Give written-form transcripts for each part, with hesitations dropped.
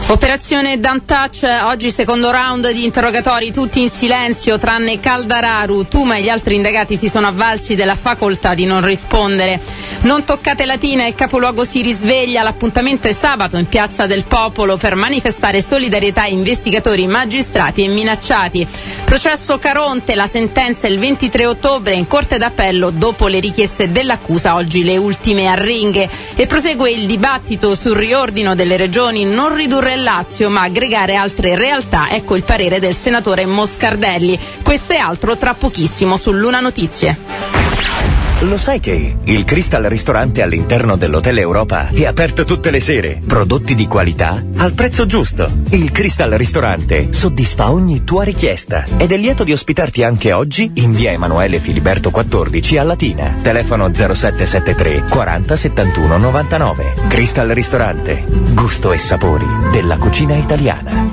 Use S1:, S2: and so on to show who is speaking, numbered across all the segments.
S1: Operazione Don't Touch, oggi secondo round di interrogatori, tutti in silenzio tranne Caldararu. Tuma e gli altri indagati si sono avvalsi della facoltà di non rispondere. Non toccate Latina, il capoluogo si risveglia, l'appuntamento è sabato in Piazza del Popolo per manifestare solidarietà a investigatori, magistrati e minacciati. Processo Caronte, la sentenza il 23 ottobre in Corte d'Appello dopo le richieste dell'accusa, oggi le ultime arringhe. E prosegue il dibattito sul riordino delle regioni, non ridurre il Lazio ma aggregare altre realtà, ecco il parere del senatore Moscardelli. Questo e altro tra pochissimo su Luna Notizie.
S2: Lo sai che il Crystal Ristorante all'interno dell'Hotel Europa è aperto tutte le sere? Prodotti di qualità al prezzo giusto. Il Crystal Ristorante soddisfa ogni tua richiesta ed è lieto di ospitarti anche oggi in via Emanuele Filiberto 14 a Latina. Telefono 0773 40 71 99. Crystal Ristorante. Gusto e sapori della cucina italiana.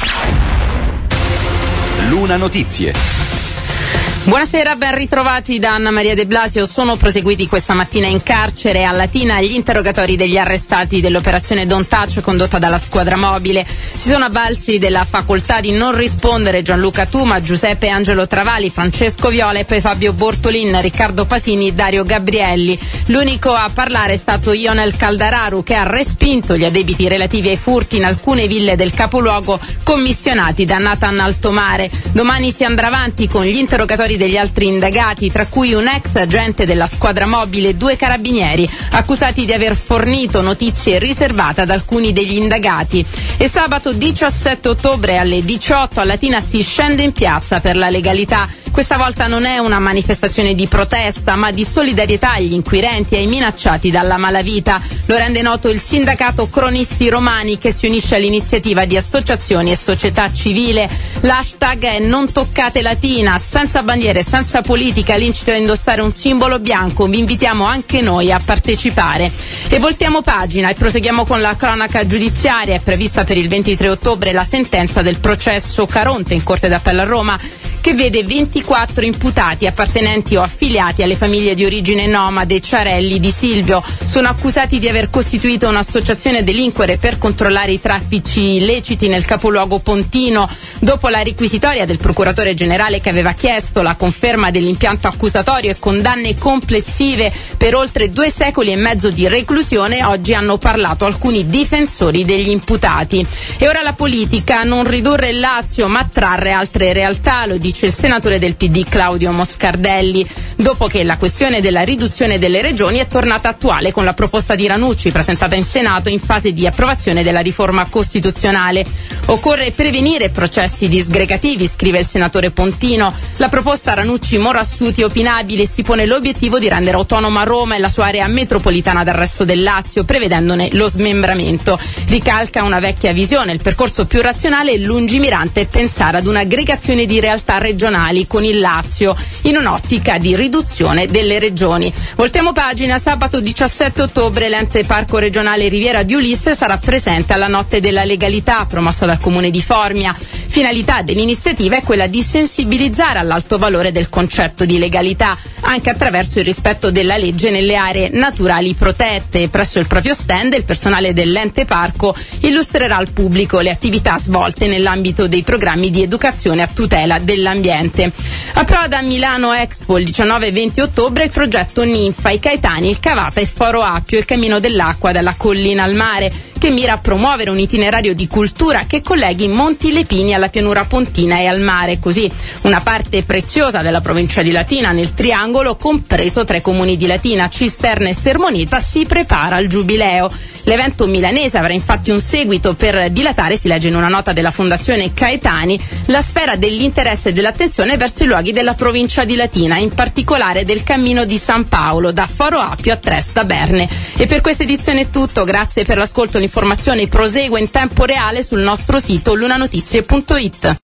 S3: Luna Notizie.
S1: Buonasera, ben ritrovati da Anna Maria De Blasio. Sono proseguiti questa mattina in carcere a Latina gli interrogatori degli arrestati dell'operazione Don't Touch condotta dalla squadra mobile. Si sono avvalsi della facoltà di non rispondere Gianluca Tuma, Giuseppe Angelo Travali, Francesco Viola e poi Fabio Bortolin, Riccardo Pasini e Dario Gabrielli. L'unico a parlare è stato Ionel Caldararu, che ha respinto gli addebiti relativi ai furti in alcune ville del capoluogo commissionati da Nathan Altomare. Domani si andrà avanti con gli interrogatori degli altri indagati, tra cui un ex agente della squadra mobile e 2 carabinieri accusati di aver fornito notizie riservate ad alcuni degli indagati. E sabato 17 ottobre alle 18 a Latina si scende in piazza per la legalità. Questa volta non è una manifestazione di protesta, ma di solidarietà agli inquirenti e ai minacciati dalla malavita. Lo rende noto il sindacato Cronisti Romani, che si unisce all'iniziativa di associazioni e società civile. L'hashtag è Non toccate Latina, senza bandiere, senza politica, l'incito a indossare un simbolo bianco. Vi invitiamo anche noi a partecipare. E voltiamo pagina e proseguiamo con la cronaca giudiziaria. È prevista per il 23 ottobre la sentenza del processo Caronte in Corte d'Appello a Roma, che vede 24 imputati appartenenti o affiliati alle famiglie di origine nomade Ciarelli di Silvio. Sono accusati di aver costituito un'associazione a delinquere per controllare i traffici illeciti nel capoluogo pontino. Dopo la requisitoria del procuratore generale, che aveva chiesto la conferma dell'impianto accusatorio e condanne complessive per oltre 2 secoli e mezzo di reclusione, oggi hanno parlato alcuni difensori degli imputati. E ora la politica: non ridurre il Lazio ma trarre altre realtà, lo dice il senatore del PD Claudio Moscardelli, dopo che la questione della riduzione delle regioni è tornata attuale con la proposta di Ranucci presentata in Senato in fase di approvazione della riforma costituzionale. Occorre prevenire processi disgregativi, scrive il senatore Pontino. La proposta Ranucci-Morassuti è opinabile e si pone l'obiettivo di rendere autonoma Roma e la sua area metropolitana dal resto del Lazio, prevedendone lo smembramento. Ricalca una vecchia visione: il percorso più razionale e lungimirante è pensare ad un'aggregazione di realtà regionali con il Lazio in un'ottica di riduzione delle regioni. Voltiamo pagina. Sabato 17 ottobre l'ente parco regionale Riviera di Ulisse sarà presente alla Notte della Legalità, promossa dal comune di Formia. Finalità dell'iniziativa è quella di sensibilizzare all'alto valore del concetto di legalità, anche attraverso il rispetto della legge nelle aree naturali protette. Presso il proprio stand il personale dell'ente parco illustrerà al pubblico le attività svolte nell'ambito dei programmi di educazione a tutela dell'ambiente. Approda a Milano Expo il 19 e 20 ottobre il progetto Ninfa, i Caetani, il Cavata e Foro Appio, il cammino dell'acqua dalla collina al mare, che mira a promuovere un itinerario di cultura che colleghi Monti Lepini alla pianura pontina e al mare. Così una parte preziosa della provincia di Latina, nel triangolo compreso tra i comuni di Latina, Cisterna e Sermoneta, si prepara al giubileo. L'evento milanese avrà infatti un seguito per dilatare, si legge in una nota della Fondazione Caetani, la sfera dell'interesse e dell'attenzione verso i luoghi della provincia di Latina, in particolare del Cammino di San Paolo, da Foro Appio a Tresta Berne. E per questa edizione è tutto, grazie per l'ascolto. L'informazione prosegue in tempo reale sul nostro sito lunanotizie.it.